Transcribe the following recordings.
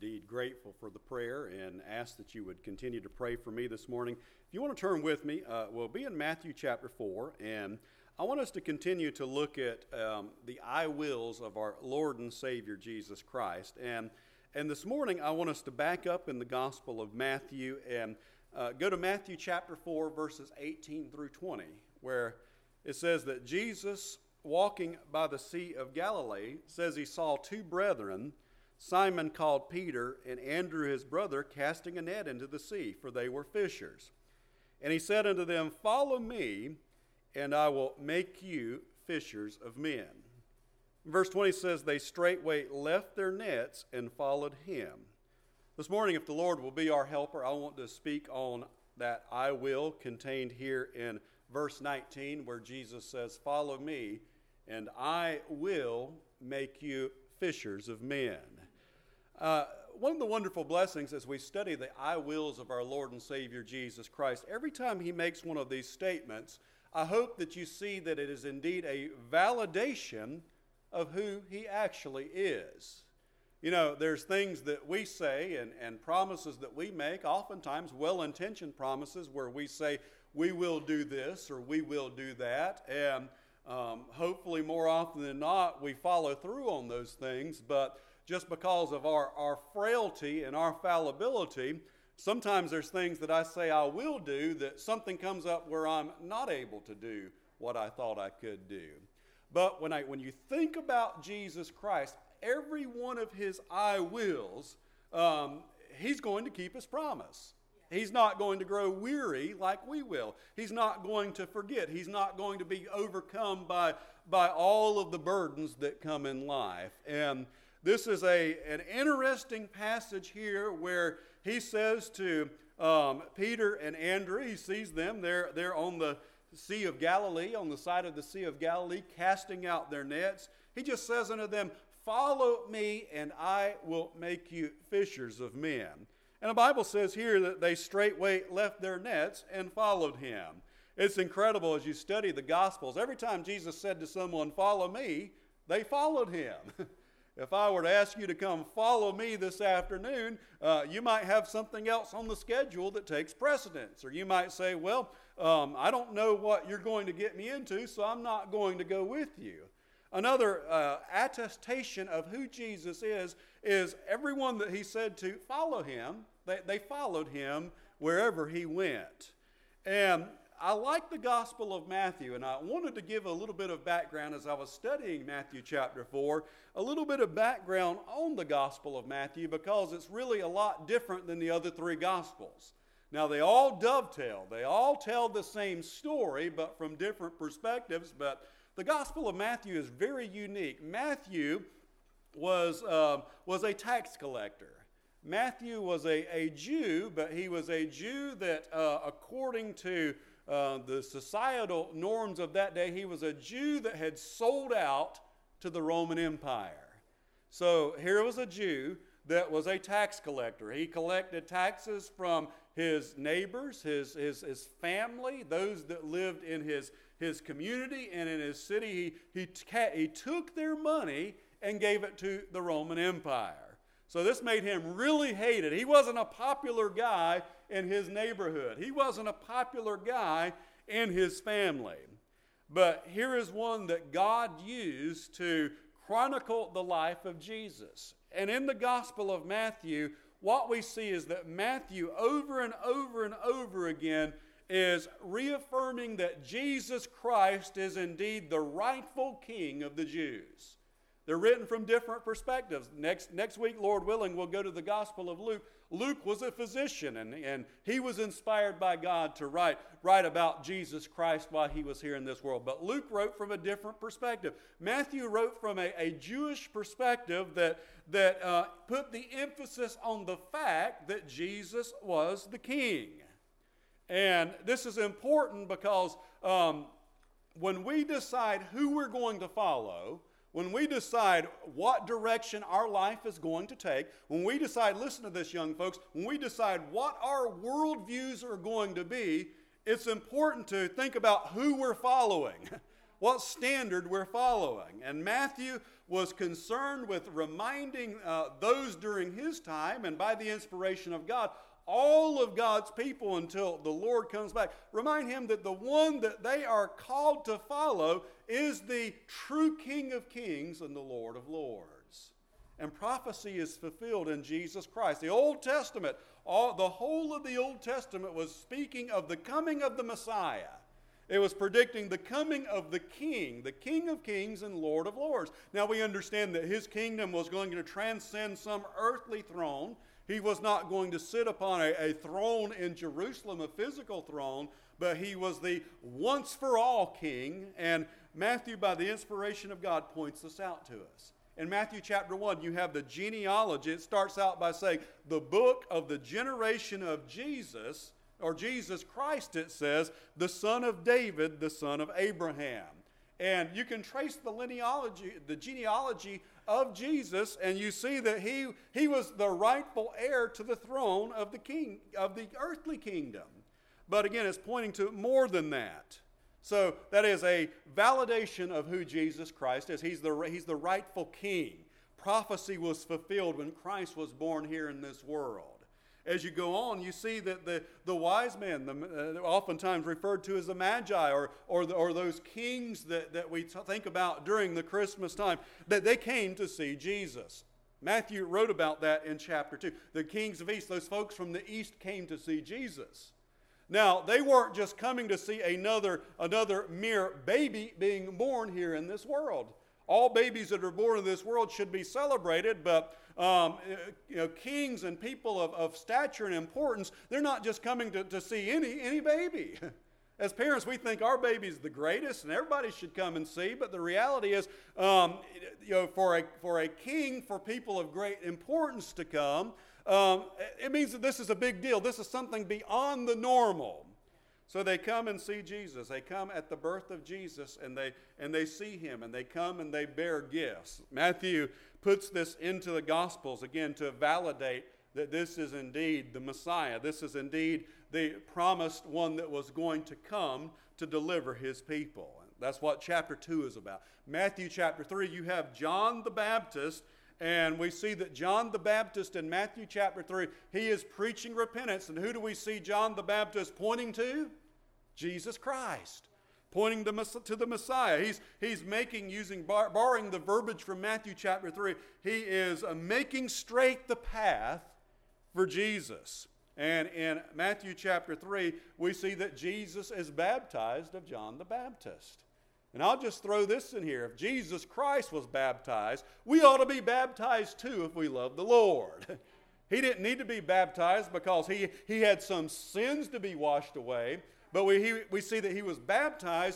indeed grateful for the prayer and ask that you would continue to pray for me this morning. If you want to turn with me, we'll be in Matthew chapter 4, and I want us to continue to look at the I wills of our Lord and Savior Jesus Christ. And this morning I want us to back up in the Gospel of Matthew and go to Matthew chapter 4, verses 18 through 20, where it says that Jesus, walking by the Sea of Galilee, says he saw two brethren, Simon called Peter, and Andrew his brother, casting a net into the sea, for they were fishers. And he said unto them, Follow me, and I will make you fishers of men. Verse 20 says, They straightway left their nets and followed him. This morning, if the Lord will be our helper, I want to speak on that I will contained here in verse 19, where Jesus says, Follow me, and I will make you fishers of men. One of the wonderful blessings as we study the I wills of our Lord and Savior Jesus Christ, every time he makes one of these statements, I hope that you see that it is indeed a validation of who he actually is. You know, there's things that we say and promises that we make, oftentimes well-intentioned promises where we say, we will do this or we will do that, and hopefully more often than not we follow through on those things, but just because of our frailty and our fallibility, sometimes there's things that I say I will do that something comes up where I'm not able to do what I thought I could do. But when you think about Jesus Christ, every one of his I wills, he's going to keep his promise. He's not going to grow weary like we will. He's not going to forget. He's not going to be overcome by all of the burdens that come in life. And this is an interesting passage here where he says to Peter and Andrew, he sees them, they're on the Sea of Galilee, on the side of the Sea of Galilee, casting out their nets. He just says unto them, Follow me, and I will make you fishers of men. And the Bible says here that they straightway left their nets and followed him. It's incredible as you study the Gospels. Every time Jesus said to someone, Follow me, they followed him. If I were to ask you to come follow me this afternoon, you might have something else on the schedule that takes precedence. Or you might say, well, I don't know what you're going to get me into, so I'm not going to go with you. Another attestation of who Jesus is everyone that he said to follow him, they followed him wherever he went. And I like the Gospel of Matthew, and I wanted to give a little bit of background as I was studying Matthew chapter 4, a little bit of background on the Gospel of Matthew because it's really a lot different than the other three Gospels. Now, they all dovetail. They all tell the same story, but from different perspectives, but the Gospel of Matthew is very unique. Matthew was a tax collector. Matthew was a Jew, but he was a Jew that, according to the societal norms of that day, he was a Jew that had sold out to the Roman Empire. So here was a Jew that was a tax collector. He collected taxes from his neighbors, his family, those that lived in his community and in his city. He took their money and gave it to the Roman Empire. So this made him really hated. He wasn't a popular guy in his neighborhood. He wasn't a popular guy in his family. But here is one that God used to chronicle the life of Jesus. And in the Gospel of Matthew, what we see is that Matthew over and over and over again is reaffirming that Jesus Christ is indeed the rightful king of the Jews. They're written from different perspectives. Next week, Lord willing, we'll go to the Gospel of Luke. Luke was a physician, and he was inspired by God to write about Jesus Christ while he was here in this world. But Luke wrote from a different perspective. Matthew wrote from a Jewish perspective that put the emphasis on the fact that Jesus was the king. And this is important because when we decide who we're going to follow, when we decide what direction our life is going to take, when we decide, listen to this, young folks, when we decide what our worldviews are going to be, it's important to think about who we're following, what standard we're following. And Matthew was concerned with reminding those during his time, and by the inspiration of God, all of God's people until the Lord comes back, remind him that the one that they are called to follow is the true King of Kings and the Lord of Lords. And prophecy is fulfilled in Jesus Christ. The Old Testament, the whole of the Old Testament was speaking of the coming of the Messiah. It was predicting the coming of the King of Kings and Lord of Lords. Now we understand that his kingdom was going to transcend some earthly throne. He was not going to sit upon a throne in Jerusalem, a physical throne, but he was the once-for-all king. And Matthew, by the inspiration of God, points this out to us. In Matthew chapter 1, you have the genealogy. It starts out by saying, the book of the generation of Jesus, or Jesus Christ, it says, the son of David, the son of Abraham. And you can trace the genealogy of Jesus, and you see that he was the rightful heir to the throne of the earthly kingdom. But again, it's pointing to more than that. So that is a validation of who Jesus Christ is. He's the rightful king. Prophecy was fulfilled when Christ was born here in this world. As you go on, you see that the wise men, oftentimes referred to as the Magi, or those kings that we think about during the Christmas time, that they came to see Jesus. Matthew wrote about that in chapter 2. The kings of East, those folks from the East, came to see Jesus. Now, they weren't just coming to see another mere baby being born here in this world. All babies that are born in this world should be celebrated, but kings and people of stature and importance, they're not just coming to see any baby. As parents, we think our baby's the greatest and everybody should come and see, but the reality is, for a king, for people of great importance to come, it means that this is a big deal. This is something beyond the normal. So they come and see Jesus. They come at the birth of Jesus, and they see him, and they come and they bear gifts. Matthew puts this into the Gospels, again, to validate that this is indeed the Messiah. This is indeed the promised one that was going to come to deliver his people. That's what chapter 2 is about. Matthew chapter 3, you have John the Baptist, and we see that John the Baptist in Matthew chapter 3, he is preaching repentance. And who do we see John the Baptist pointing to? Jesus Christ, pointing to the Messiah. He's borrowing the verbiage from Matthew chapter 3, he is making straight the path for Jesus. And in Matthew chapter 3, we see that Jesus is baptized of John the Baptist. And I'll just throw this in here. If Jesus Christ was baptized, we ought to be baptized too if we love the Lord. He didn't need to be baptized because he had some sins to be washed away. But we see that he was baptized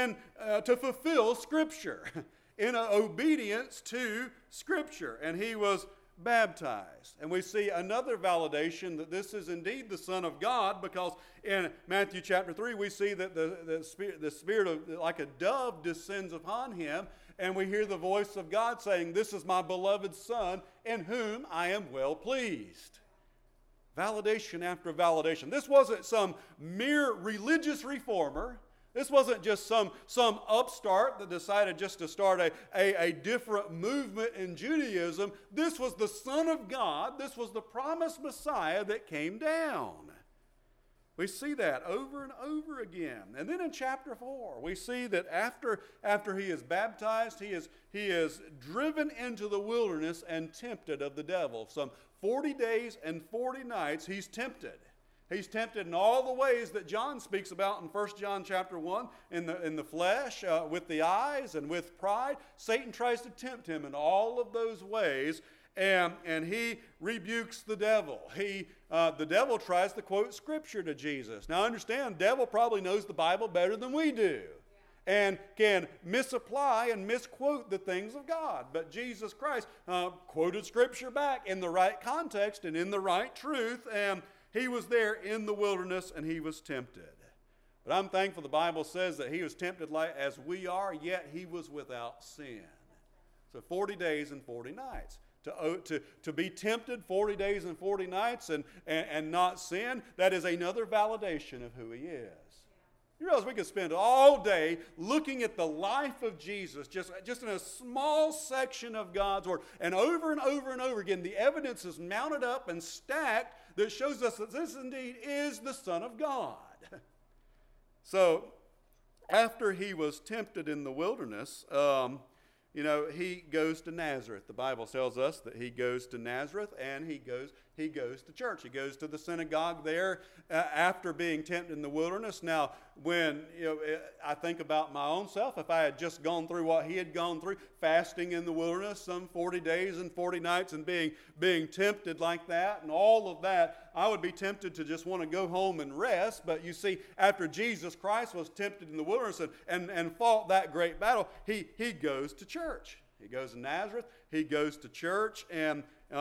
to fulfill Scripture, in obedience to Scripture. And he was baptized. And we see another validation that this is indeed the Son of God, because in Matthew chapter 3 we see that the Spirit of, like a dove, descends upon him, and we hear the voice of God saying, "This is my beloved Son, in whom I am well pleased." Validation after validation. This wasn't some mere religious reformer. This wasn't just some upstart that decided just to start a different movement in Judaism. This was the Son of God. This was the promised Messiah that came down. We see that over and over again. And then in chapter 4, we see that after he is baptized, he is driven into the wilderness and tempted of the devil. Some 40 days and 40 nights he's tempted. He's tempted in all the ways that John speaks about in 1 John chapter 1, in the flesh, with the eyes and with pride. Satan tries to tempt him in all of those ways, and he rebukes the devil. The devil tries to quote Scripture to Jesus. Now understand, the devil probably knows the Bible better than we do, and can misapply and misquote the things of God. But Jesus Christ quoted Scripture back in the right context and in the right truth, and he was there in the wilderness and he was tempted. But I'm thankful the Bible says that he was tempted like as we are, yet he was without sin. So 40 days and 40 nights. To be tempted 40 days and 40 nights and not sin, that is another validation of who he is. You realize we could spend all day looking at the life of Jesus, just in a small section of God's Word. And over again, the evidence is mounted up and stacked that shows us that this indeed is the Son of God. So, after he was tempted in the wilderness, he goes to Nazareth. The Bible tells us that he goes to Nazareth and he goes to church. He goes to the synagogue there after being tempted in the wilderness. Now, when I think about my own self, if I had just gone through what he had gone through, fasting in the wilderness, some 40 days and 40 nights, and being tempted like that, and all of that, I would be tempted to just want to go home and rest. But you see, after Jesus Christ was tempted in the wilderness and fought that great battle, he goes to church. He goes to Nazareth. He goes to church, and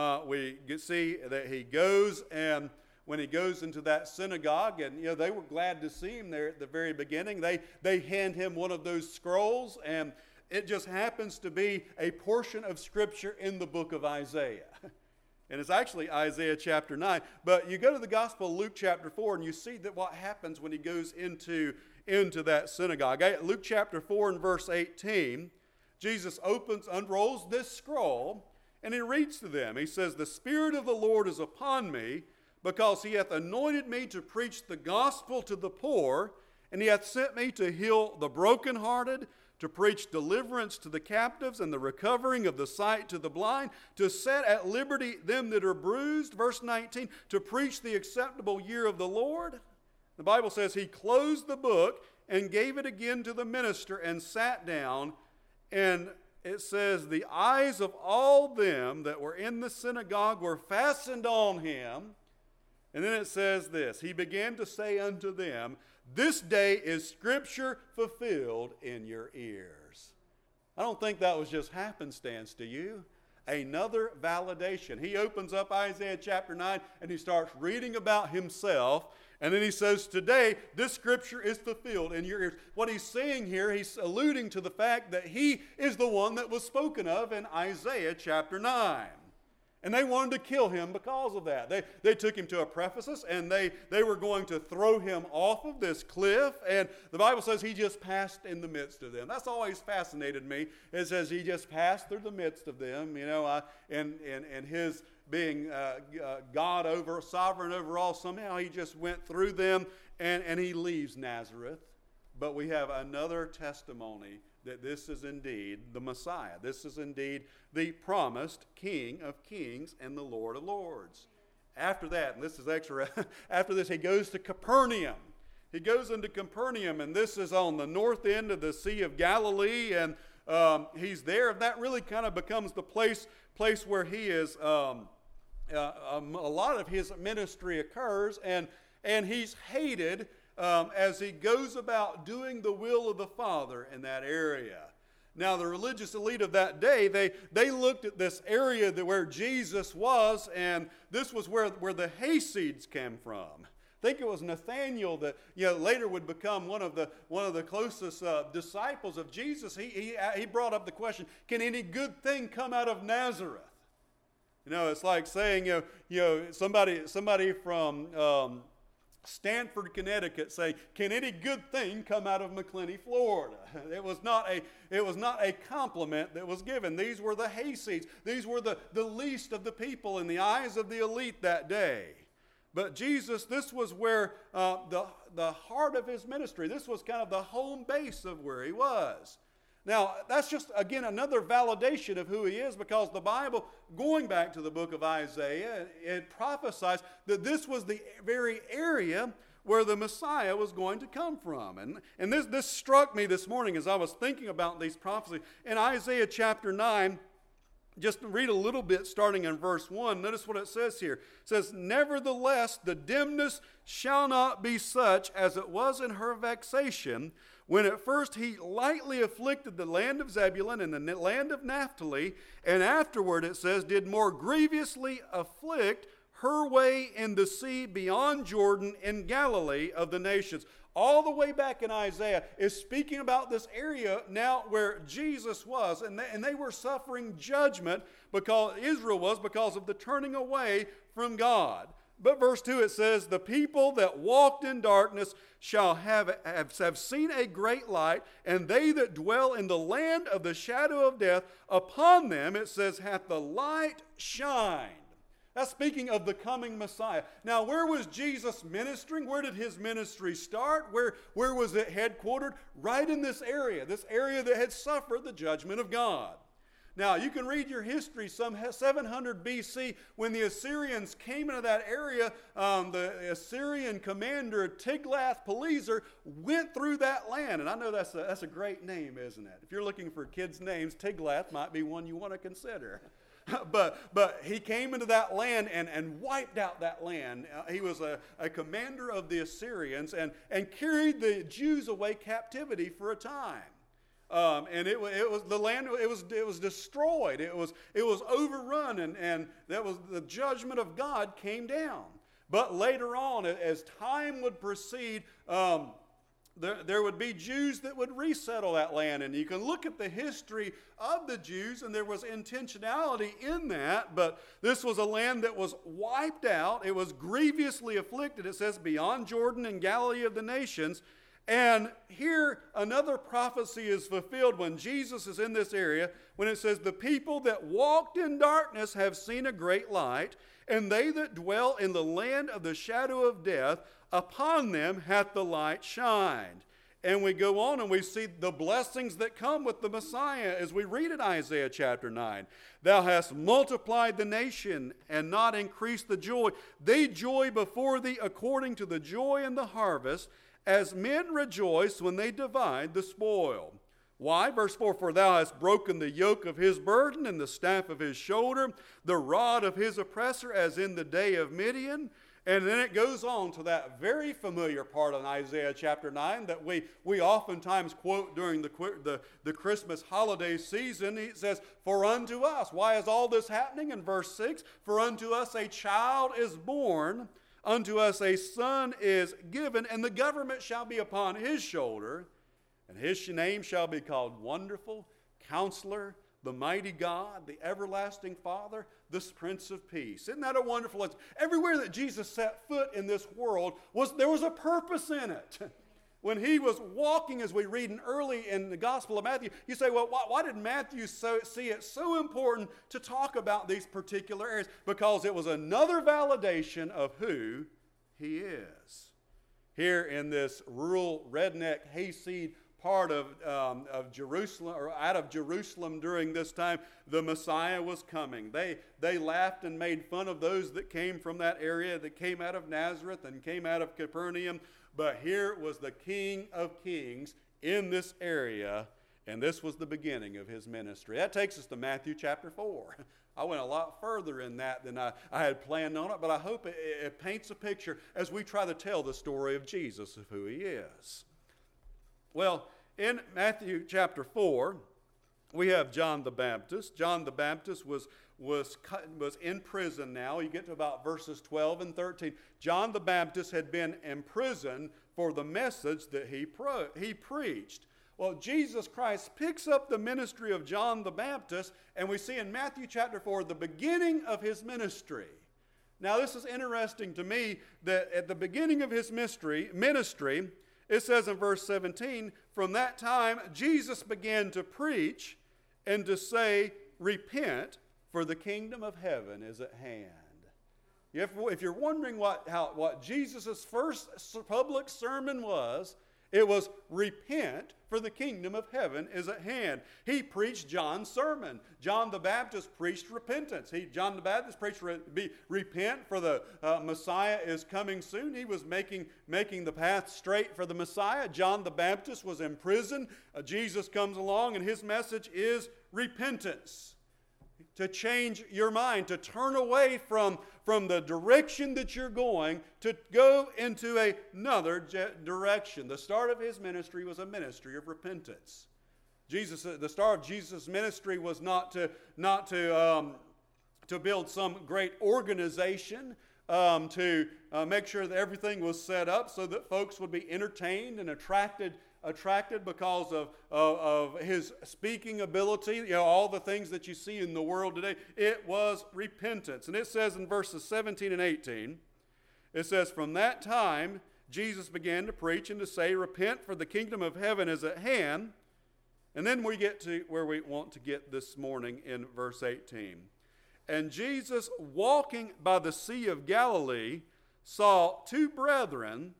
we see that he goes, and when he goes into that synagogue, and they were glad to see him there at the very beginning. They hand him one of those scrolls, and it just happens to be a portion of Scripture in the book of Isaiah. And it's actually Isaiah chapter 9. But you go to the Gospel of Luke chapter 4, and you see that what happens when he goes into that synagogue. Luke chapter 4 and verse 18, Jesus unrolls this scroll, and he reads to them. He says, "The Spirit of the Lord is upon me, because he hath anointed me to preach the gospel to the poor, and he hath sent me to heal the brokenhearted, to preach deliverance to the captives, and the recovering of the sight to the blind, to set at liberty them that are bruised." Verse 19, "to preach the acceptable year of the Lord." The Bible says he closed the book and gave it again to the minister and sat down, and it says the eyes of all them that were in the synagogue were fastened on him. And then it says this, "He began to say unto them, This day is Scripture fulfilled in your ears." I don't think that was just happenstance to you. Another validation. He opens up Isaiah chapter 9 and he starts reading about himself. And then he says, today, this Scripture is fulfilled in your ears. What he's saying here, he's alluding to the fact that he is the one that was spoken of in Isaiah chapter 9. And they wanted to kill him because of that. They took him to Ephesus, and they were going to throw him off of this cliff. And the Bible says he just passed in the midst of them. That's always fascinated me. It says he just passed through the midst of them, and his being God sovereign over all, somehow he just went through them, and he leaves Nazareth. But we have another testimony that this is indeed the Messiah. This is indeed the promised King of Kings and the Lord of Lords. After that, and this is extra, after this he goes to Capernaum. He goes into Capernaum, and this is on the north end of the Sea of Galilee, and he's there. And that really kind of becomes the place where he is, a lot of his ministry occurs, and he's hated as he goes about doing the will of the Father in that area. Now, the religious elite of that day, they looked at this area where Jesus was, and this was where the hayseeds came from. I think it was Nathanael that later would become one of the closest disciples of Jesus. He brought up the question, can any good thing come out of Nazareth? It's like saying somebody from Stanford, Connecticut, say, can any good thing come out of McClenny, Florida? It was not a compliment that was given. These were the hayseeds. These were the least of the people in the eyes of the elite that day. But Jesus, this was where the heart of his ministry, this was kind of the home base of where he was. Now, that's just, again, another validation of who he is, because the Bible, going back to the book of Isaiah, it prophesies that this was the very area where the Messiah was going to come from. And this struck me this morning as I was thinking about these prophecies. In Isaiah chapter 9, just read a little bit starting in verse 1. Notice what it says here. It says, "Nevertheless, the dimness shall not be such as it was in her vexation, when at first he lightly afflicted the land of Zebulun and the land of Naphtali, and afterward, it says, did more grievously afflict her way in the sea beyond Jordan in Galilee of the nations." All the way back in Isaiah is speaking about this area now where Jesus was, and they were suffering judgment, because Israel was, because of the turning away from God. But verse 2, it says, the people that walked in darkness shall have seen a great light, and they that dwell in the land of the shadow of death, upon them, it says, hath the light shined. That's speaking of the coming Messiah. Now, where was Jesus ministering? Where did his ministry start? Where was it headquartered? Right in this area that had suffered the judgment of God. Now, you can read your history, some 700 BC, when the Assyrians came into that area, the Assyrian commander Tiglath-Pileser went through that land. And I know that's a great name, isn't it? If you're looking for kids' names, Tiglath might be one you want to consider. But he came into that land and wiped out that land. He was a commander of the Assyrians and carried the Jews away captivity for a time. And it was the land. It was destroyed. It was overrun, and that was the judgment of God came down. But later on, as time would proceed, there would be Jews that would resettle that land, and you can look at the history of the Jews, and there was intentionality in that. But this was a land that was wiped out. It was grievously afflicted. It says beyond Jordan and Galilee of the nations. And here another prophecy is fulfilled when Jesus is in this area, when it says, the people that walked in darkness have seen a great light, and they that dwell in the land of the shadow of death, upon them hath the light shined. And we go on and we see the blessings that come with the Messiah as we read in Isaiah chapter 9. Thou hast multiplied the nation and not increased the joy. They joy before thee according to the joy in the harvest, as men rejoice when they divide the spoil. Why? Verse 4, for thou hast broken the yoke of his burden and the staff of his shoulder, the rod of his oppressor, as in the day of Midian. And then it goes on to that very familiar part in Isaiah chapter 9 that we oftentimes quote during the Christmas holiday season. It says, for unto us. Why is all this happening? In verse 6, for unto us a child is born, unto us a son is given, and the government shall be upon his shoulder, and his name shall be called Wonderful, Counselor, the Mighty God, the Everlasting Father, the Prince of Peace. Isn't that a wonderful? Everywhere that Jesus set foot in this world, there was a purpose in it. When he was walking, as we read early in the Gospel of Matthew, you say, well, why did Matthew see it so important to talk about these particular areas? Because it was another validation of who he is. Here in this rural, redneck, hayseed part of Jerusalem, or out of Jerusalem during this time, the Messiah was coming. They laughed and made fun of those that came from that area, that came out of Nazareth and came out of Capernaum. But here was the King of Kings in this area, and this was the beginning of his ministry. That takes us to Matthew chapter 4. I went a lot further in that than I had planned on it, but I hope it paints a picture as we try to tell the story of Jesus, of who he is. Well, in Matthew chapter 4, we have John the Baptist. John the Baptist was in prison now. You get to about verses 12 and 13. John the Baptist had been imprisoned for the message that he preached. Well, Jesus Christ picks up the ministry of John the Baptist, and we see in Matthew chapter 4 the beginning of his ministry. Now, this is interesting to me that at the beginning of his ministry, it says in verse 17, from that time Jesus began to preach and to say, repent, for the kingdom of heaven is at hand. If you're wondering what Jesus' first public sermon was, it was repent, for the kingdom of heaven is at hand. He preached John's sermon. John the Baptist preached repentance. John the Baptist preached repent, for the Messiah is coming soon. He was making the path straight for the Messiah. John the Baptist was in prison. Jesus comes along, and his message is repentance. To change your mind, to turn away from the direction that you're going, to go into another direction. The start of his ministry was a ministry of repentance. The start of Jesus' ministry was not to build some great organization, to make sure that everything was set up so that folks would be entertained and attracted because of his speaking ability, all the things that you see in the world today. It was repentance. And it says in verses 17 and 18, It says, from that time, Jesus began to preach and to say, repent, for the kingdom of heaven is at hand. And then we get to where we want to get this morning in verse 18. And Jesus, walking by the Sea of Galilee, saw two brethren,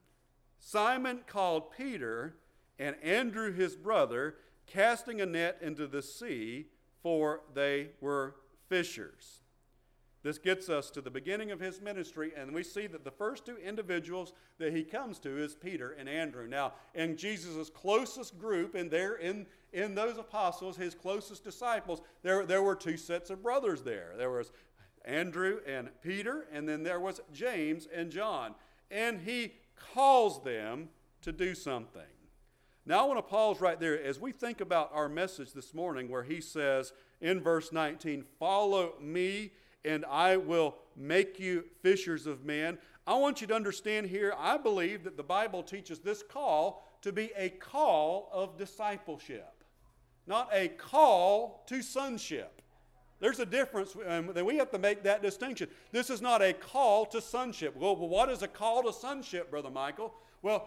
Simon called Peter, and Andrew his brother, casting a net into the sea, for they were fishers. This gets us to the beginning of his ministry, and we see that the first two individuals that he comes to is Peter and Andrew. Now, in Jesus' closest group, and there in those apostles, his closest disciples, there were two sets of brothers there. There was Andrew and Peter, and then there was James and John. And he calls them to do something. Now I want to pause right there as we think about our message this morning, where he says in verse 19, follow me and I will make you fishers of men. I want you to understand here, I believe that the Bible teaches this call to be a call of discipleship, not a call to sonship. There's a difference, and we have to make that distinction. This is not a call to sonship. Well, what is a call to sonship, Brother Michael? Well,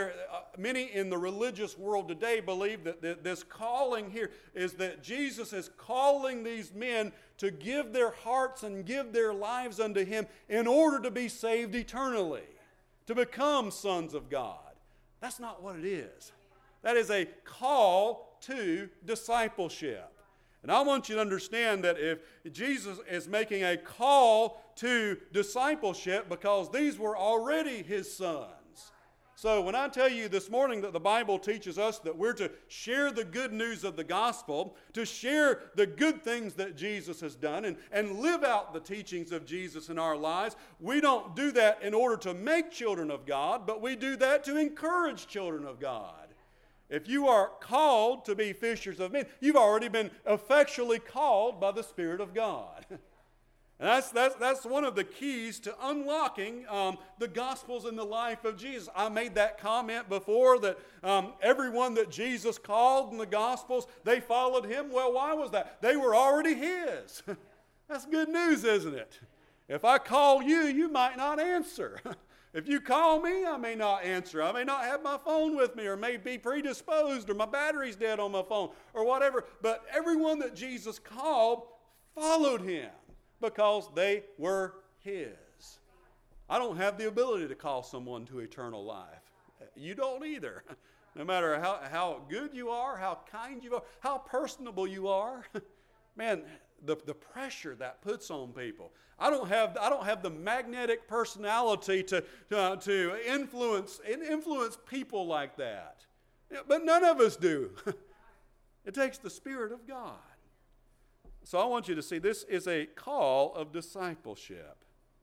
many in the religious world today believe that this calling here is that Jesus is calling these men to give their hearts and give their lives unto Him in order to be saved eternally, to become sons of God. That's not what it is. That is a call to discipleship. And I want you to understand that if Jesus is making a call to discipleship, because these were already His sons. So when I tell you this morning that the Bible teaches us that we're to share the good news of the gospel, to share the good things that Jesus has done, and live out the teachings of Jesus in our lives, we don't do that in order to make children of God, but we do that to encourage children of God. If you are called to be fishers of men, you've already been effectually called by the Spirit of God. And that's one of the keys to unlocking the Gospels in the life of Jesus. I made that comment before that everyone that Jesus called in the Gospels, they followed Him. Well, why was that? They were already His. That's good news, isn't it? If I call you, you might not answer. If you call me, I may not answer. I may not have my phone with me, or may be predisposed, or my battery's dead on my phone, or whatever. But everyone that Jesus called followed Him because they were His. I don't have the ability to call someone to eternal life. You don't either. No matter how good you are, how kind you are, how personable you are. Man, the pressure that puts on people. I don't have the magnetic personality to influence people like that. But none of us do. It takes the Spirit of God. So I want you to see this is a call of discipleship.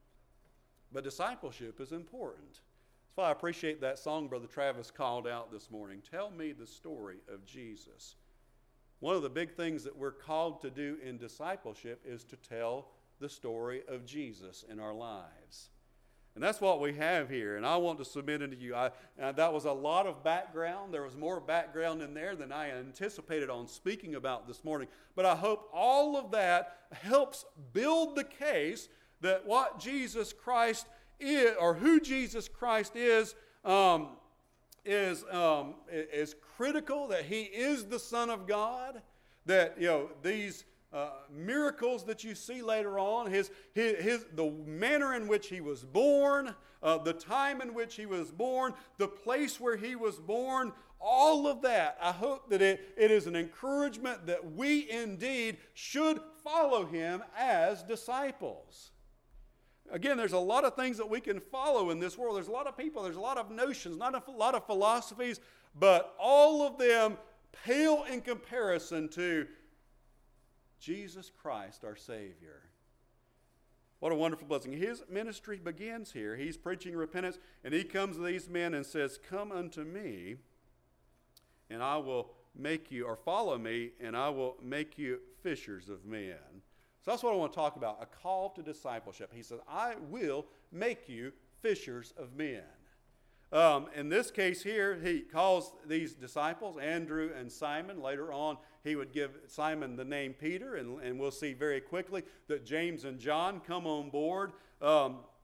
But discipleship is important. That's why I appreciate that song Brother Travis called out this morning. Tell me the story of Jesus. One of the big things that we're called to do in discipleship is to tell the story of Jesus in our lives. And that's what we have here. And I want to submit it to you. That was a lot of background. There was more background in there than I anticipated on speaking about this morning. But I hope all of that helps build the case that what Jesus Christ is, or who Jesus Christ is critical, that He is the Son of God, that these miracles that you see later on, the manner in which He was born, the time in which He was born, the place where He was born, all of that, I hope that it is an encouragement that we indeed should follow Him as disciples. Again, there's a lot of things that we can follow in this world. There's a lot of people, there's a lot of notions, not a lot of philosophies, but all of them pale in comparison to Jesus Christ, our Savior. What a wonderful blessing. His ministry begins here. He's preaching repentance, and He comes to these men and says, come unto me, and I will make you, or follow me, and I will make you fishers of men. So that's what I want to talk about, a call to discipleship. He says, I will make you fishers of men. In this case here, He calls these disciples, Andrew and Simon. Later on, He would give Simon the name Peter, and we'll see very quickly that James and John come on board.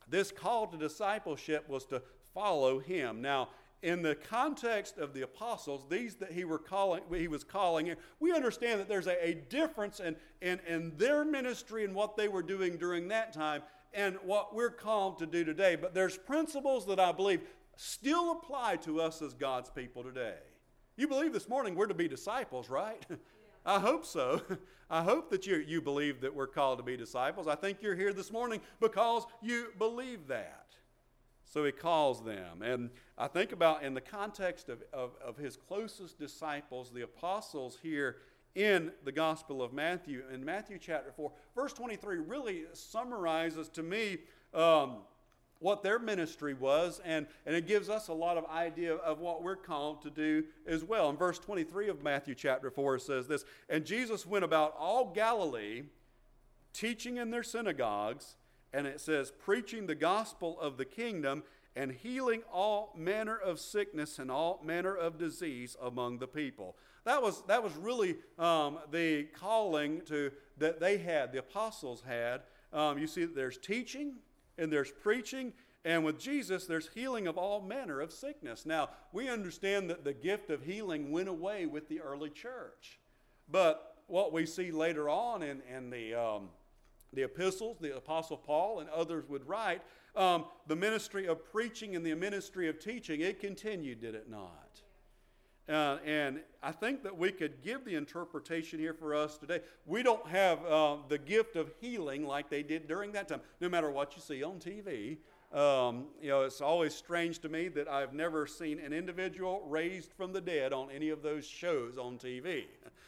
this call to discipleship was to follow him. Now, in the context of the apostles, these that he was calling, we understand that there's a difference in their ministry and what they were doing during that time and what we're called to do today. But there's principles that I believe still apply to us as God's people today. You believe this morning we're to be disciples, right? Yeah. I hope so. I hope that you believe that we're called to be disciples. I think you're here this morning because you believe that. So he calls them. And I think about in the context of his closest disciples, the apostles here in the Gospel of Matthew, in Matthew chapter 4, verse 23 really summarizes to me what their ministry was, and it gives us a lot of idea of what we're called to do as well. In verse 23 of Matthew chapter 4 it says this, "And Jesus went about all Galilee, teaching in their synagogues," and it says, "preaching the gospel of the kingdom and healing all manner of sickness and all manner of disease among the people." That was really the calling that they had, the apostles had. You see that there's teaching and there's preaching, and with Jesus there's healing of all manner of sickness. Now, we understand that the gift of healing went away with the early church. But what we see later on in the epistles, the Apostle Paul and others would write, the ministry of preaching and the ministry of teaching, it continued, did it not? And I think that we could give the interpretation here for us today. We don't have the gift of healing like they did during that time, no matter what you see on TV. It's always strange to me that I've never seen an individual raised from the dead on any of those shows on TV.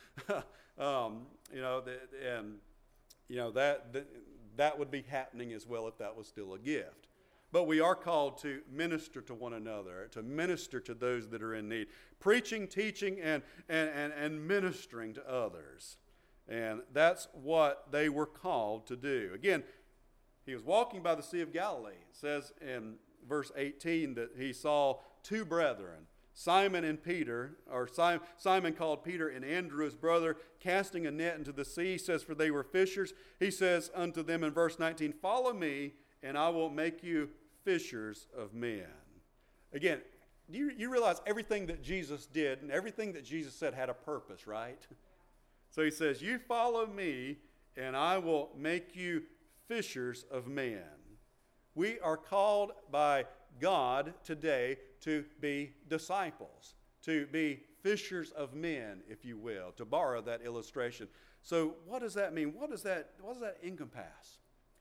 That would be happening as well if that was still a gift. But we are called to minister to one another, to minister to those that are in need. Preaching, teaching, and ministering to others. And that's what they were called to do. Again, he was walking by the Sea of Galilee. It says in verse 18 that he saw two brethren, Simon and Peter, or Simon called Peter and Andrew his brother, casting a net into the sea. He says, for they were fishers. He says unto them in verse 19, follow me, and I will make you fishers of men. Again, you realize everything that Jesus did and everything that Jesus said had a purpose, right? So he says, you follow me, and I will make you fishers of men. We are called by God today to be disciples, to be fishers of men, if you will, to borrow that illustration. So what does that mean? What does that encompass?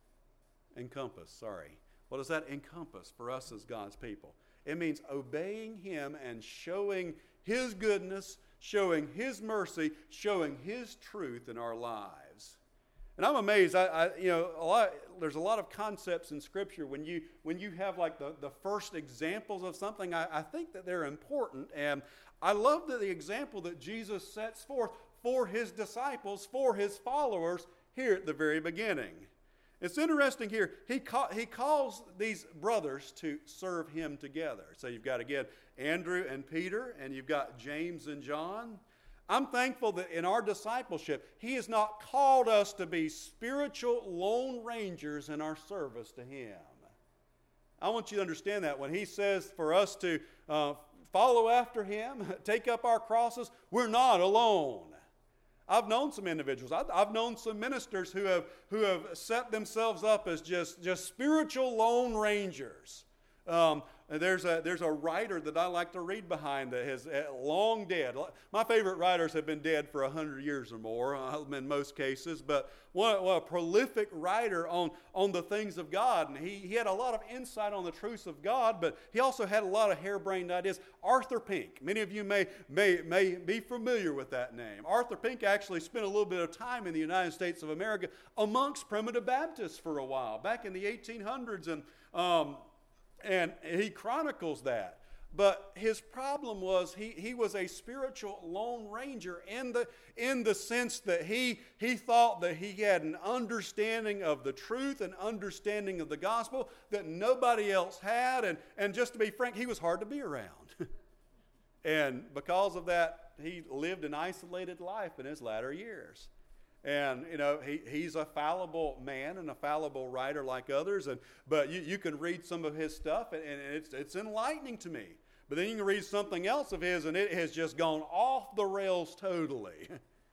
What does that encompass for us as God's people? It means obeying Him and showing His goodness, showing His mercy, showing His truth in our lives. And I'm amazed. There's a lot of concepts in Scripture when you have like the first examples of something. I think that they're important, and I love the example that Jesus sets forth for His disciples, for His followers here at the very beginning. It's interesting here. He calls these brothers to serve Him together. So you've got again Andrew and Peter, and you've got James and John. I'm thankful that in our discipleship, He has not called us to be spiritual lone rangers in our service to Him. I want you to understand that when He says for us to follow after Him, take up our crosses, we're not alone. I've known some individuals. I've known some ministers who have set themselves up as just spiritual lone rangers. There's a writer that I like to read behind that has long dead. My favorite writers have been dead for 100 years or more in most cases, but what a prolific writer on the things of God. And he had a lot of insight on the truths of God, but he also had a lot of harebrained ideas. Arthur Pink, many of you may be familiar with that name. Arthur Pink actually spent a little bit of time in the United States of America amongst primitive Baptists for a while, back in the 1800s, and he chronicles that. But his problem was he was a spiritual lone ranger in the sense that he thought that he had an understanding of the truth and understanding of the gospel that nobody else had. And just to be frank, he was hard to be around. And because of that, he lived an isolated life in his latter years. And, he's a fallible man and a fallible writer like others. But you can read some of his stuff, and it's enlightening to me. But then you can read something else of his, and it has just gone off the rails totally.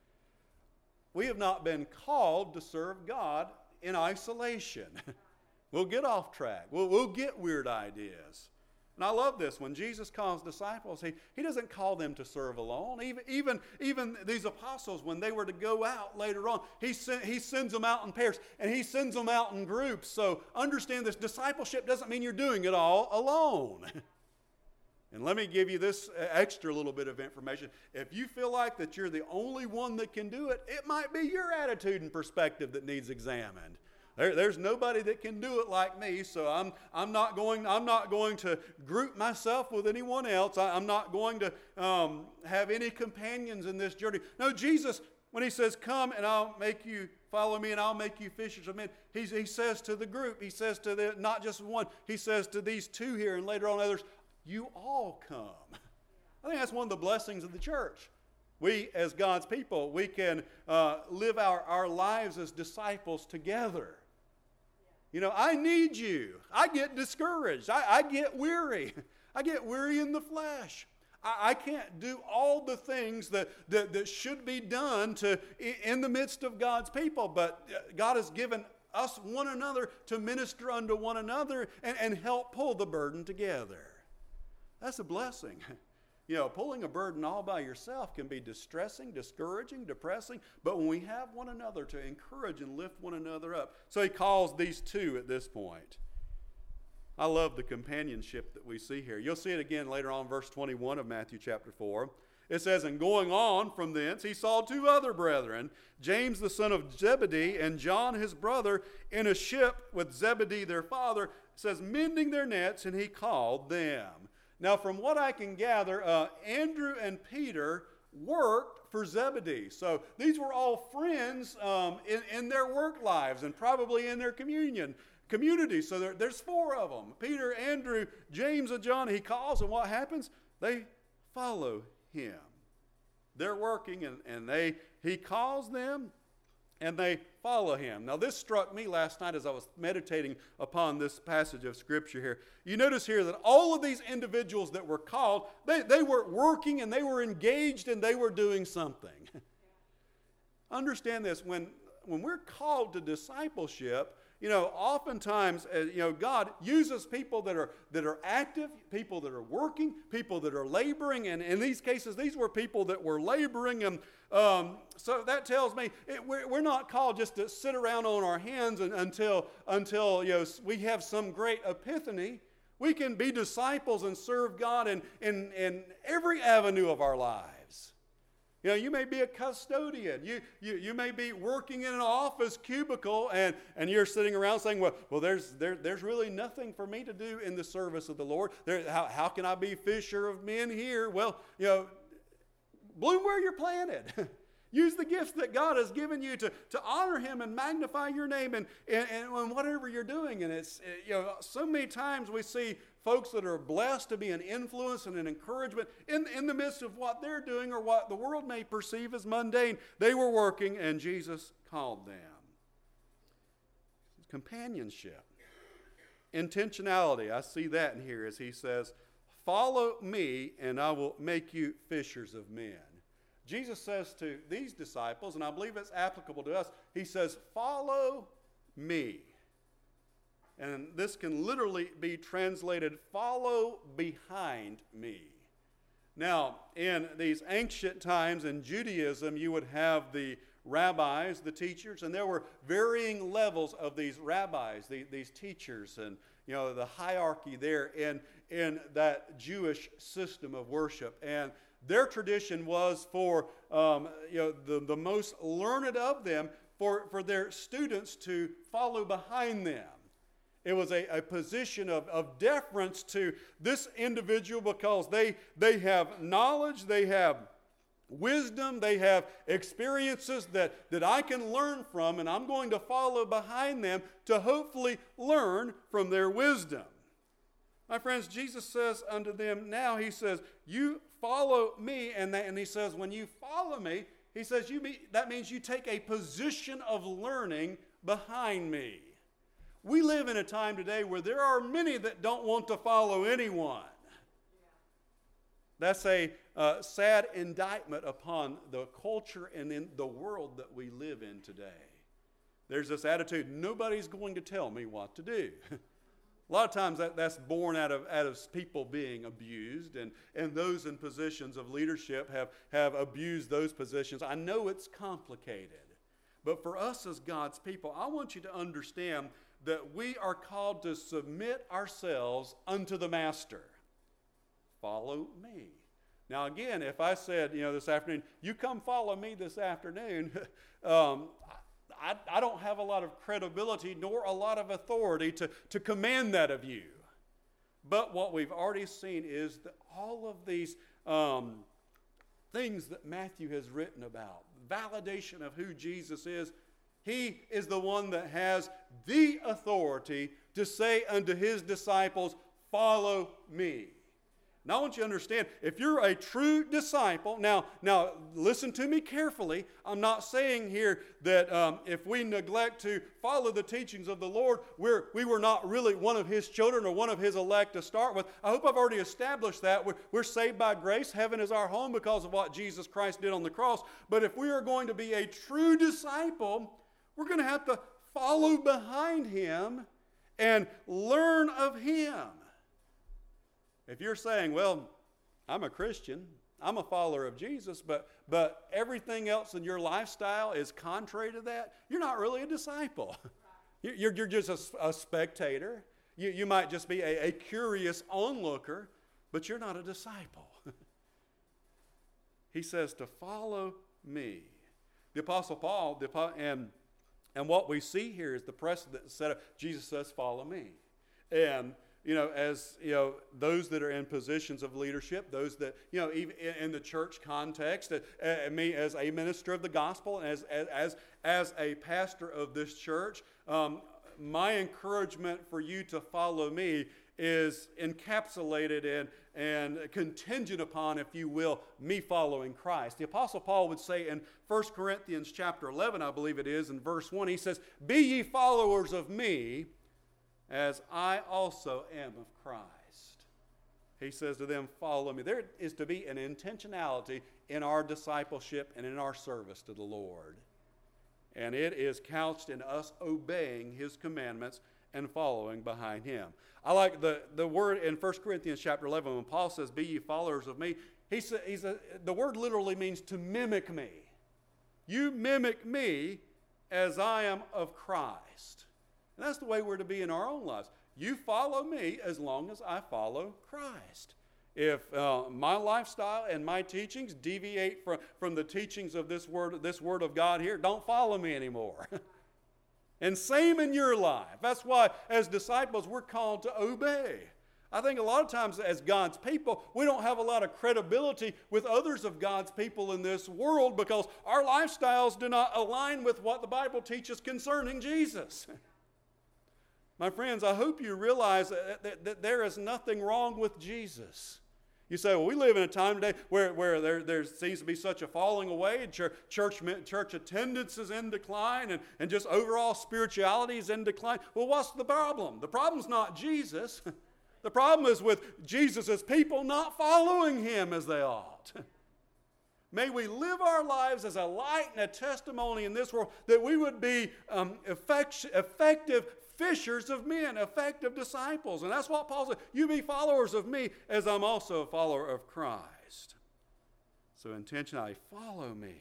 We have not been called to serve God in isolation. We'll get off track. We'll get weird ideas. And I love this. When Jesus calls disciples, he doesn't call them to serve alone. Even these apostles, when they were to go out later on, he sends them out in pairs, and he sends them out in groups. So understand this, discipleship doesn't mean you're doing it all alone. And let me give you this extra little bit of information. If you feel like that you're the only one that can do it, it might be your attitude and perspective that needs examined. There's nobody that can do it like me, so I'm not going to group myself with anyone else. I'm not going to have any companions in this journey. No, Jesus, when he says, "Come and I'll make you follow me, and I'll make you fishers of men," he says to the group, he says to not just one, he says to these two here, and later on others, "You all come." I think that's one of the blessings of the church. We, as God's people, we can live our lives as disciples together. I need you. I get discouraged. I get weary. I get weary in the flesh. I can't do all the things that should be done in the midst of God's people, but God has given us one another to minister unto one another and help pull the burden together. That's a blessing. Pulling a burden all by yourself can be distressing, discouraging, depressing, but when we have one another to encourage and lift one another up. So he calls these two at this point. I love the companionship that we see here. You'll see it again later on, verse 21 of Matthew chapter 4. It says, "And going on from thence, he saw two other brethren, James the son of Zebedee and John his brother, in a ship with Zebedee their father," it says, "mending their nets, and he called them." Now, from what I can gather, Andrew and Peter worked for Zebedee. So these were all friends in their work lives and probably in their community. So there's four of them. Peter, Andrew, James, and John. He calls, and what happens? They follow him. They're working, and he calls them, and they follow him. Now, this struck me last night as I was meditating upon this passage of Scripture here. You notice here that all of these individuals that were called, they were working, and they were engaged, and they were doing something. Understand this. When we're called to discipleship, oftentimes, God uses people that are active, people that are working, people that are laboring, and in these cases, these were people that were laboring, and so that tells me we're not called just to sit around on our hands until we have some great epiphany. We can be disciples and serve God in every avenue of our lives. You may be a custodian. You may be working in an office cubicle, and you're sitting around saying, well, there's really nothing for me to do in the service of the Lord. How can I be fisher of men here? Well, bloom where you're planted. Use the gifts that God has given you to honor Him and magnify your name and whatever you're doing. And it's so many times we see folks that are blessed to be an influence and an encouragement in the midst of what they're doing or what the world may perceive as mundane. They were working, and Jesus called them. Companionship. Intentionality. I see that in here as He says, "Follow me, and I will make you fishers of men." Jesus says to these disciples, and I believe it's applicable to us, He says, "Follow me." And this can literally be translated, "Follow behind me." Now, in these ancient times in Judaism, you would have the rabbis, the teachers, and there were varying levels of these rabbis, these teachers, and the hierarchy there in that Jewish system of worship. And their tradition was for the most learned of them for their students to follow behind them. It was a position of deference to this individual because they have knowledge, they have wisdom, they have experiences that I can learn from, and I'm going to follow behind them to hopefully learn from their wisdom. My friends, Jesus says unto them now, He says, "You follow me," and He says, when you follow me, He says, that means you take a position of learning behind me. We live in a time today where there are many that don't want to follow anyone. That's a sad indictment upon the culture and in the world that we live in today. There's this attitude, nobody's going to tell me what to do. A lot of times that's born out of people being abused, and those in positions of leadership have abused those positions. I know it's complicated, but for us as God's people, I want you to understand that we are called to submit ourselves unto the Master. Follow me. Now again, if I said, this afternoon, you come follow me this afternoon, I don't have a lot of credibility nor a lot of authority to command that of you. But what we've already seen is that all of these things that Matthew has written about, validation of who Jesus is, he is the one that has the authority to say unto his disciples, follow me. Now I want you to understand, if you're a true disciple, now listen to me carefully. I'm not saying here that if we neglect to follow the teachings of the Lord, we were not really one of his children or one of his elect to start with. I hope I've already established that. We're saved by grace. Heaven is our home because of what Jesus Christ did on the cross. But if we are going to be a true disciple, we're going to have to follow behind him and learn of him. If you're saying, well, I'm a Christian, I'm a follower of Jesus, but everything else in your lifestyle is contrary to that, you're not really a disciple. You're just a spectator. You might just be a curious onlooker, but you're not a disciple. He says to follow me. The Apostle Paul, and what we see here is the precedent set up. Jesus says, follow me. And as those that are in positions of leadership, those that, even in the church context, me as a minister of the gospel, and as a pastor of this church, my encouragement for you to follow me is encapsulated in and contingent upon, if you will, me following Christ. The Apostle Paul would say in 1 Corinthians chapter 11, I believe it is, in verse 1, he says, be ye followers of me, as I also am of Christ. He says to them, follow me. There is to be an intentionality in our discipleship and in our service to the Lord. And it is couched in us obeying his commandments and following behind him. I like the word in 1 Corinthians chapter 11 when Paul says, be ye followers of me. The word literally means to mimic me. You mimic me as I am of Christ. And that's the way we're to be in our own lives. You follow me as long as I follow Christ. If my lifestyle and my teachings deviate from the teachings of this word of God here, don't follow me anymore. And same in your life. That's why as disciples we're called to obey. I think a lot of times as God's people, we don't have a lot of credibility with others of God's people in this world because our lifestyles do not align with what the Bible teaches concerning Jesus. My friends, I hope you realize that there is nothing wrong with Jesus. You say, well, we live in a time today where there seems to be such a falling away, and church attendance is in decline, and just overall spirituality is in decline. Well, what's the problem? The problem's not Jesus. The problem is with Jesus' people not following him as they ought. May we live our lives as a light and a testimony in this world that we would be effective fishers of men, effective disciples. And that's what Paul said. You be followers of me as I'm also a follower of Christ. So intentionally, follow me.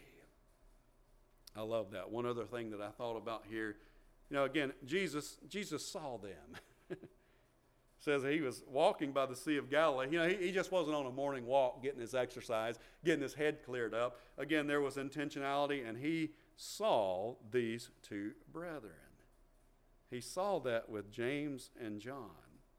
I love that. One other thing that I thought about here, again, Jesus saw them. Says he was walking by the Sea of Galilee. He just wasn't on a morning walk getting his exercise, getting his head cleared up. Again, there was intentionality, and he saw these two brethren. He saw that with James and John.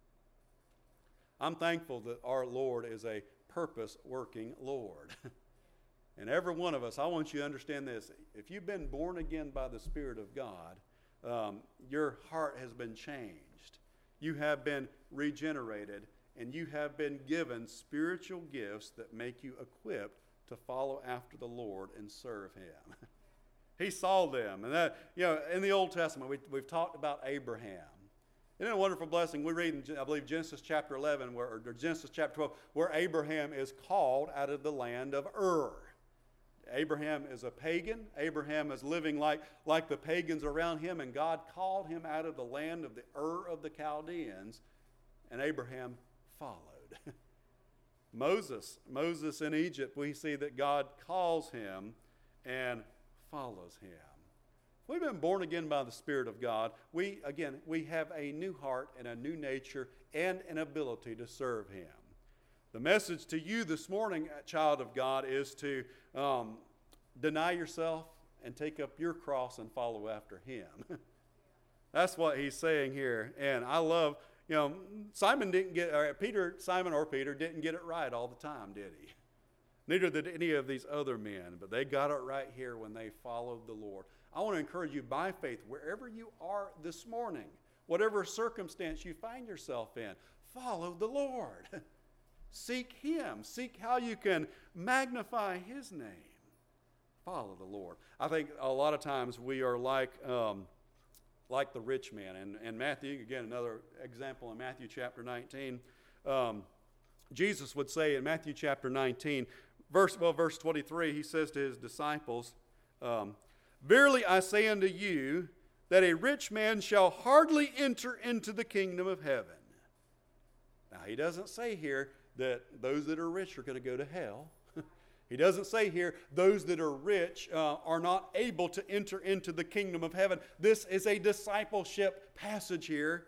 I'm thankful that our Lord is a purpose-working Lord. And every one of us, I want you to understand this. If you've been born again by the Spirit of God, your heart has been changed. You have been regenerated, and you have been given spiritual gifts that make you equipped to follow after the Lord and serve him. He saw them. And that, in the Old Testament, we've talked about Abraham. Isn't it a wonderful blessing? We read in, I believe, Genesis chapter 11, or Genesis chapter 12, where Abraham is called out of the land of Ur. Abraham is a pagan. Abraham is living like the pagans around him, and God called him out of the land of the Ur of the Chaldeans, and Abraham followed. Moses in Egypt, we see that God calls him and follows him. We've been born again by the Spirit of God. We have a new heart and a new nature and an ability to serve him. The message to you this morning, child of God, is to deny yourself and take up your cross and follow after him. That's what he's saying here. And I love, Simon didn't get it right all the time, did he? Neither did any of these other men, but they got it right here when they followed the Lord. I want to encourage you by faith, wherever you are this morning, whatever circumstance you find yourself in, follow the Lord. Seek him. Seek how you can magnify his name. Follow the Lord. I think a lot of times we are like the rich man. And Matthew, again, another example in Matthew chapter 19. Jesus would say in Matthew chapter 19, verse 23, he says to his disciples, "Verily I say unto you, that a rich man shall hardly enter into the kingdom of heaven." Now, he doesn't say here that those that are rich are going to go to hell. He doesn't say here those that are rich are not able to enter into the kingdom of heaven. This is a discipleship passage here.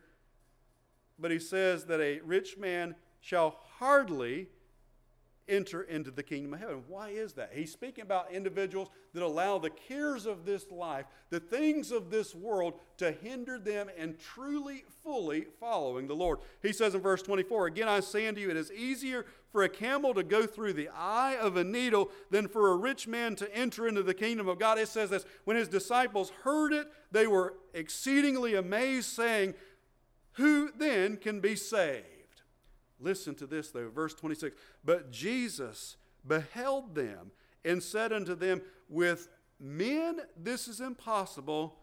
But he says that a rich man shall hardly enter into the kingdom of heaven. Why is that? He's speaking about individuals that allow the cares of this life, the things of this world, to hinder them in truly, fully following the Lord. He says in verse 24, "Again I say unto you, it is easier for a camel to go through the eye of a needle than for a rich man to enter into the kingdom of God." It says this, when his disciples heard it, they were exceedingly amazed, saying, "Who then can be saved?" Listen to this though, verse 26. "But Jesus beheld them and said unto them, With men this is impossible,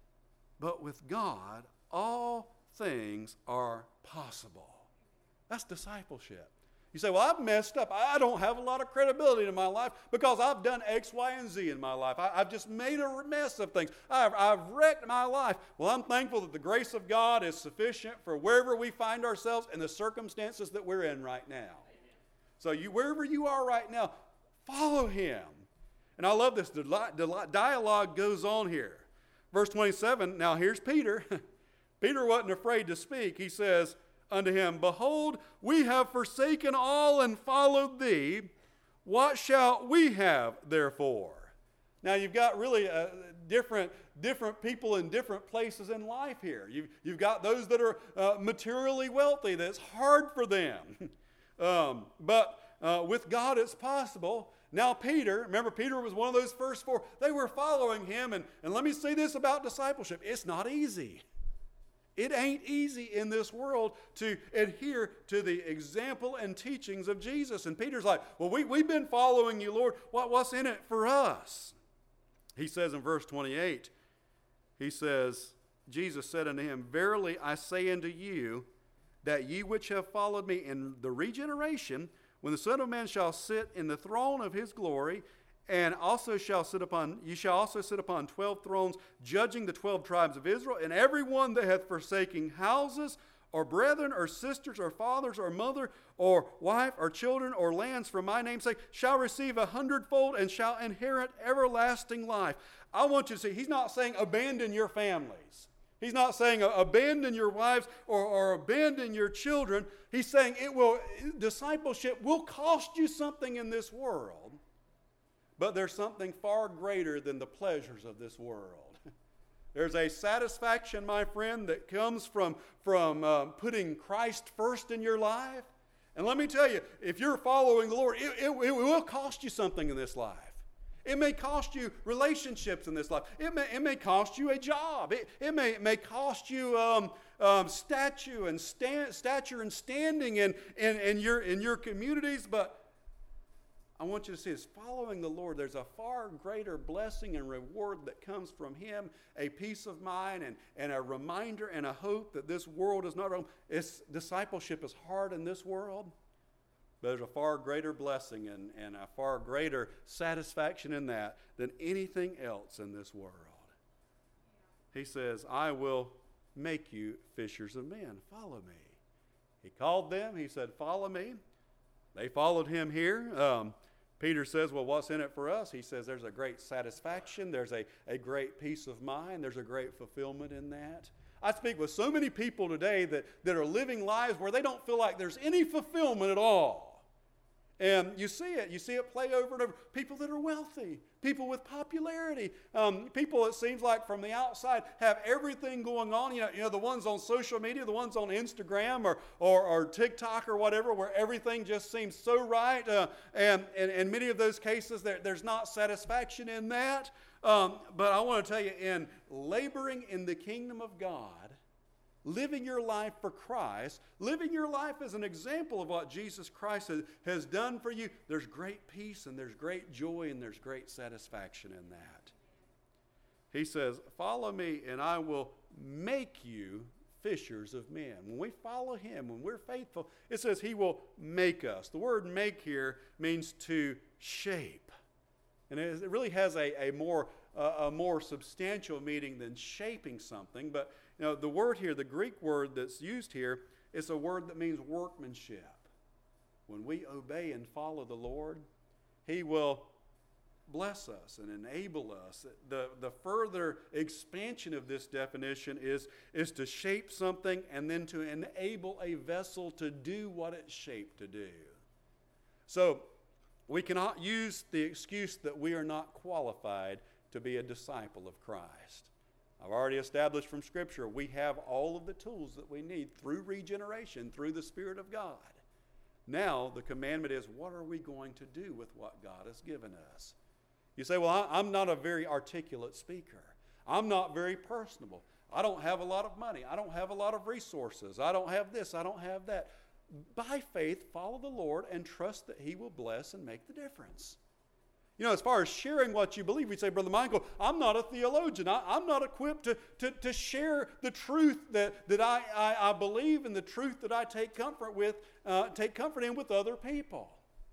but with God all things are possible." That's discipleship. You say, "Well, I've messed up. I don't have a lot of credibility in my life because I've done X, Y, and Z in my life. I've just made a mess of things. I've wrecked my life." Well, I'm thankful that the grace of God is sufficient for wherever we find ourselves and the circumstances that we're in right now. Amen. So wherever you are right now, follow him. And I love this. The dialogue goes on here. Verse 27, now here's Peter. Peter wasn't afraid to speak. He says unto him, "Behold, we have forsaken all and followed thee. What shall we have therefore?" Now you've got really different people in different places in life here. You've got those that are materially wealthy. That's hard for them. But with God it's possible. Now Peter, remember Peter was one of those first four. They were following him. And let me say this about discipleship. It's not easy. It ain't easy in this world to adhere to the example and teachings of Jesus. And Peter's like, "Well, we've been following you, Lord. What's in it for us?" He says in verse 28, he says, Jesus said unto him, "Verily I say unto you, that ye which have followed me in the regeneration, when the Son of Man shall sit in the throne of his glory, and also ye shall also sit upon 12 thrones, judging the 12 tribes of Israel. And every one that hath forsaken houses, or brethren, or sisters, or fathers, or mother, or wife, or children, or lands for my name's sake, shall receive 100-fold, and shall inherit everlasting life." I want you to see, he's not saying abandon your families. He's not saying abandon your wives or abandon your children. He's saying discipleship will cost you something in this world. But there's something far greater than the pleasures of this world. There's a satisfaction, my friend, that comes from putting Christ first in your life. And let me tell you, if you're following the Lord, it will cost you something in this life. It may cost you relationships in this life. It may cost you a job. It may cost you stature and standing in your communities. But I want you to see this. Following the Lord, there's a far greater blessing and reward that comes from Him, a peace of mind and a reminder and a hope that this world is not home. Discipleship is hard in this world, but there's a far greater blessing and a far greater satisfaction in that than anything else in this world. He says, I will make you fishers of men. Follow me. He called them. He said, follow me. They followed him here. Peter says, well, what's in it for us? He says there's a great satisfaction. There's a great peace of mind. There's a great fulfillment in that. I speak with so many people today that are living lives where they don't feel like there's any fulfillment at all. And you see it play over and over. People that are wealthy, people with popularity, people it seems like from the outside have everything going on. You know the ones on social media, the ones on Instagram or TikTok or whatever, where everything just seems so right. And in many of those cases, there's not satisfaction in that. But I want to tell you, in laboring in the kingdom of God, living your life for Christ, living your life as an example of what Jesus Christ has done for you, there's great peace and there's great joy and there's great satisfaction in that. He says, follow me and I will make you fishers of men. When we follow Him, when we're faithful, it says He will make us. The word make here means to shape. And it really has a more substantial meaning than shaping something. But the word here, the Greek word that's used here, is a word that means workmanship. When we obey and follow the Lord, He will bless us and enable us. The further expansion of this definition is to shape something and then to enable a vessel to do what it's shaped to do. So we cannot use the excuse that we are not qualified to be a disciple of Christ. I've already established from Scripture we have all of the tools that we need through regeneration, through the Spirit of God. Now the commandment is, what are we going to do with what God has given us? You say, well, I'm not a very articulate speaker. I'm not very personable. I don't have a lot of money. I don't have a lot of resources. I don't have this. I don't have that. By faith, follow the Lord and trust that He will bless and make the difference. As far as sharing what you believe, we say, Brother Michael, I'm not a theologian. I'm not equipped to share the truth that I believe and the truth that I take comfort in with other people.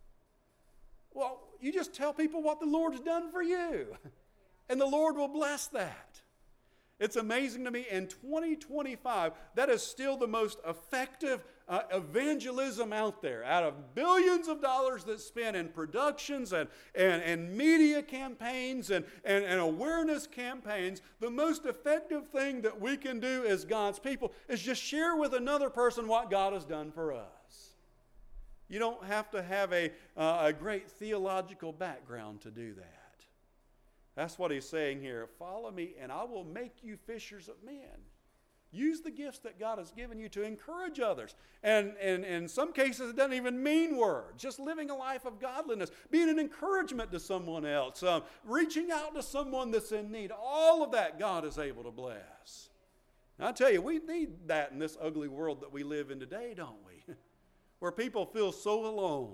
Well, you just tell people what the Lord's done for you, and the Lord will bless that. It's amazing to me, in 2025, that is still the most effective evangelism out there. Out of billions of dollars that's spent in productions and media campaigns and awareness campaigns, the most effective thing that we can do as God's people is just share with another person what God has done for us. You don't have to have a great theological background to do that. That's what he's saying here. Follow me and I will make you fishers of men. Use the gifts that God has given you to encourage others. And in some cases, it doesn't even mean words. Just living a life of godliness, being an encouragement to someone else, reaching out to someone that's in need. All of that God is able to bless. Now, I tell you, we need that in this ugly world that we live in today, don't we? Where people feel so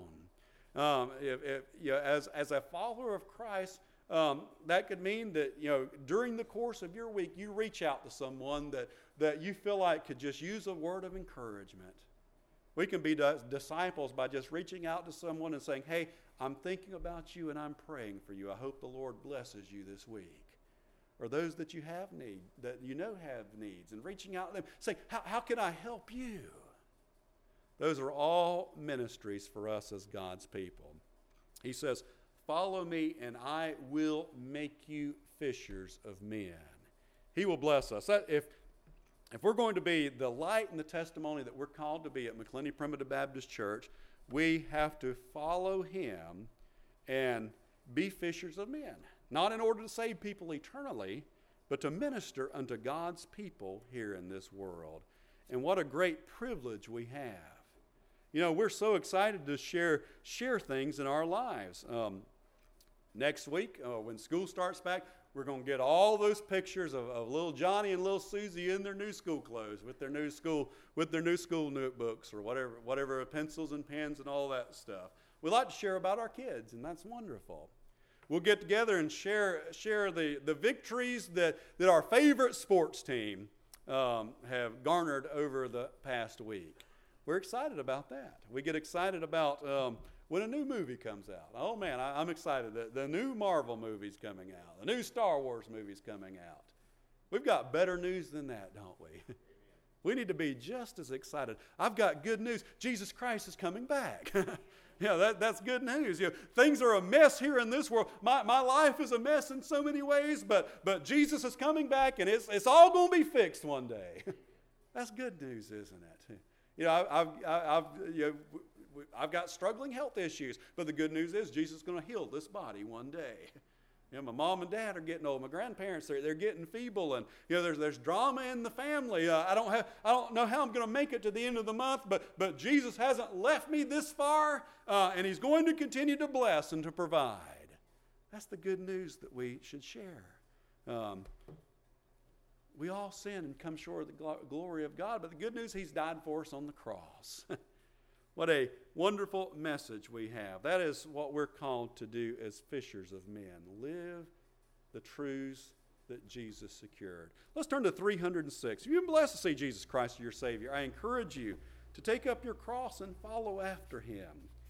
alone. As a follower of Christ, that could mean that, during the course of your week, you reach out to someone that you feel like could just use a word of encouragement. We can be disciples by just reaching out to someone and saying, hey, I'm thinking about you and I'm praying for you. I hope the Lord blesses you this week. Or those that you have that have needs, and reaching out to them, saying, how can I help you? Those are all ministries for us as God's people. He says, follow me and I will make you fishers of men. He will bless us. If we're going to be the light and the testimony that we're called to be at McClenny Primitive Baptist Church, we have to follow Him and be fishers of men. Not in order to save people eternally, but to minister unto God's people here in this world. And what a great privilege we have. We're so excited to share things in our lives. Next week, when school starts back, we're going to get all those pictures of little Johnny and little Susie in their new school clothes with their new school notebooks or whatever pencils and pens and all that stuff. We like to share about our kids, and that's wonderful. We'll get together and share the victories that our favorite sports team have garnered over the past week. We're excited about that. We get excited about when a new movie comes out. Oh man, I'm excited. The new Marvel movie's coming out. The new Star Wars movie's coming out. We've got better news than that, don't we? We need to be just as excited. I've got good news. Jesus Christ is coming back. That's good news. Things are a mess here in this world. My life is a mess in so many ways, but Jesus is coming back, and it's all going to be fixed one day. That's good news, isn't it? I've got struggling health issues, but the good news is Jesus is going to heal this body one day. My mom and dad are getting old. My grandparents, they're getting feeble, and there's drama in the family. I don't know how I'm going to make it to the end of the month, but Jesus hasn't left me this far, and He's going to continue to bless and to provide. That's the good news that we should share. We all sin and come short of the glory of God, but the good news, He's died for us on the cross. What a wonderful message we have. That is what we're called to do as fishers of men. Live the truths that Jesus secured. Let's turn to 306. If you've been blessed to see Jesus Christ as your Savior, I encourage you to take up your cross and follow after Him.